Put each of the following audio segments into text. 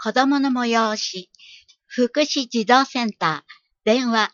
子どもの催し、福祉児童センター、電話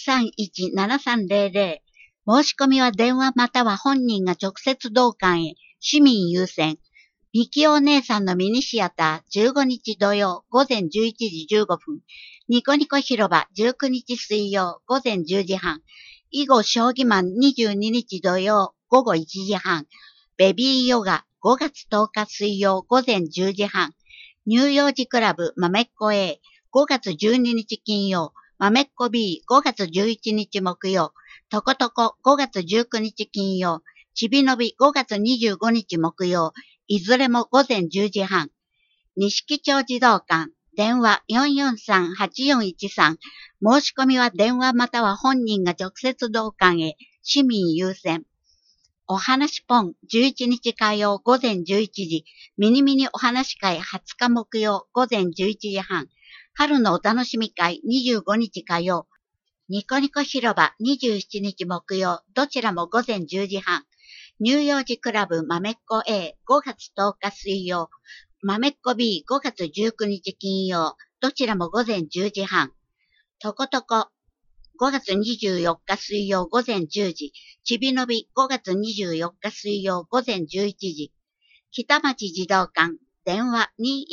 431-7300、申し込みは電話または本人が直接同館へ、市民優先。ミキお姉さんのミニシアター、15日土曜午前11時15分。ニコニコ広場、19日水曜午前10時半。囲碁将棋マン22日土曜午後1時半。ベビーヨガ5月10日水曜午前10時半。乳幼児クラブまめっこ A 5月12日金曜。まめっこ B 5月11日木曜。とことこ5月19日金曜。ちびのび5月25日木曜。いずれも午前10時半。錦町児童館。電話 443-8413。申し込みは電話または本人が直接同館へ。市民優先。お話ポン11日火曜午前11時。ミニミニお話会20日木曜午前11時半。春のお楽しみ会25日火曜。ニコニコ広場27日木曜。どちらも午前10時半。乳幼児クラブまめっこ A 5月10日水曜。まめっこ B 5月19日金曜。どちらも午前10時半。とことこ5月24日水曜午前10時。ちびのび5月24日水曜午前11時。北町児童館。電話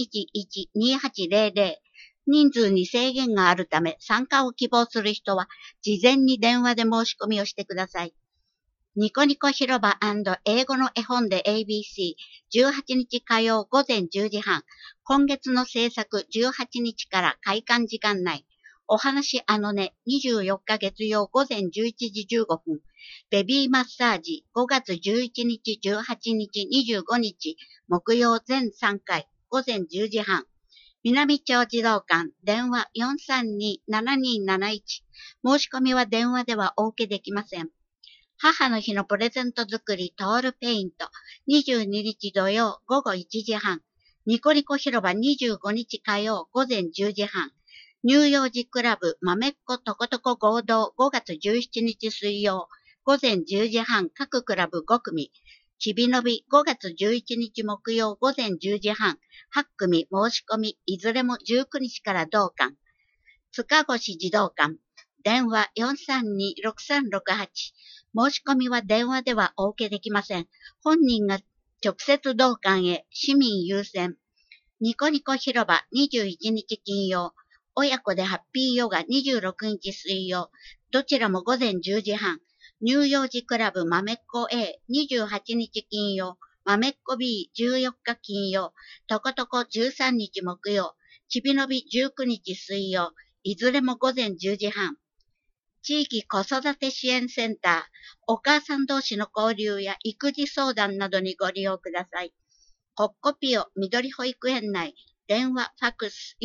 211-2800。人数に制限があるため参加を希望する人は事前に電話で申し込みをしてください。ニコニコ広場&英語の絵本で ABC18 日火曜午前10時半。今月の制作18日から開館時間内。お話あのね24日月曜午前11時15分。ベビーマッサージ5月11日18日25日木曜全3回午前10時半。南町児童館電話 432-7271。申し込みは電話ではお受けできません。母の日のプレゼント作りトールペイント22日土曜午後1時半。ニコニコ広場25日火曜午前10時半。乳幼児クラブまめっことことこ合同5月17日水曜午前10時半各クラブ5組。ちびのび5月11日木曜午前10時半8組申し込みいずれも19日から同館。塚越児童館電話 432-6368。申し込みは電話ではお受けできません。本人が直接同館へ市民優先。ニコニコ広場21日金曜。親子でハッピーヨガ26日水曜。どちらも午前10時半。乳幼児クラブまめっこ A28 日金曜。まめっこ B14 日金曜。とことこ13日木曜。ちびのび19日水曜。いずれも午前10時半。地域子育て支援センター、お母さん同士の交流や育児相談などにご利用ください。コッコピオ緑保育園内、電話ファックス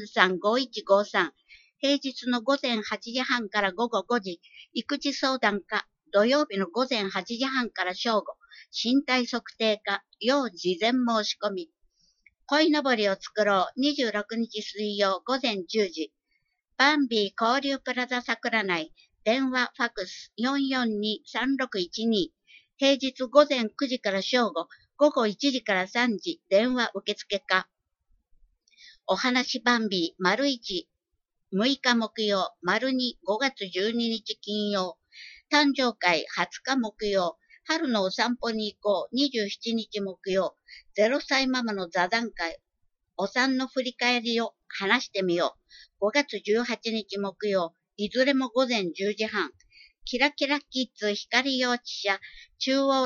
443-5153。平日の午前8時半から午後5時、育児相談課、土曜日の午前8時半から正午、身体測定課、要事前申し込み。鯉のぼりを作ろう26日水曜午前10時。バンビー交流プラザ桜内、電話ファックス 442-3612。平日午前9時から正午、午後1時から3時、電話受付か。お話バンビー、丸1、6日木曜、丸2、5月12日金曜。誕生会20日木曜。春のお散歩に行こう27日木曜。0歳ママの座談会。お産の振り返りを話してみよう。5月18日木曜。いずれも午前10時半。キラキラキッズ光幼稚舎。中央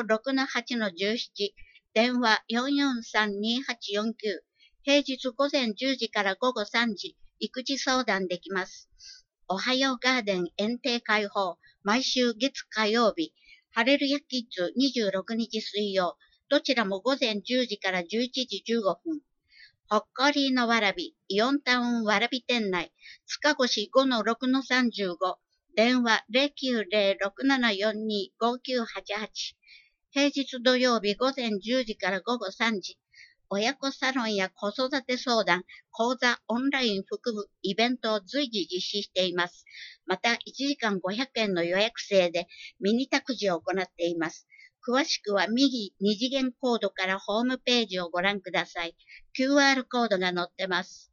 6-8-17。電話 443-2849。平日午前10時から午後3時。育児相談できます。おはようガーデン園庭開放。毎週月火曜日。ハレルヤキッズ26日水曜。どちらも午前10時から11時15分。ほっこりのわらび、イオンタウンわらび店内、塚越 5-6-35、電話 090-6742-5988。平日土曜日午前10時から午後3時。親子サロンや子育て相談、講座、オンライン含むイベントを随時実施しています。また、1時間500円の予約制でミニ託児を行っています。詳しくは右2次元コードからホームページをご覧ください。QR コードが載ってます。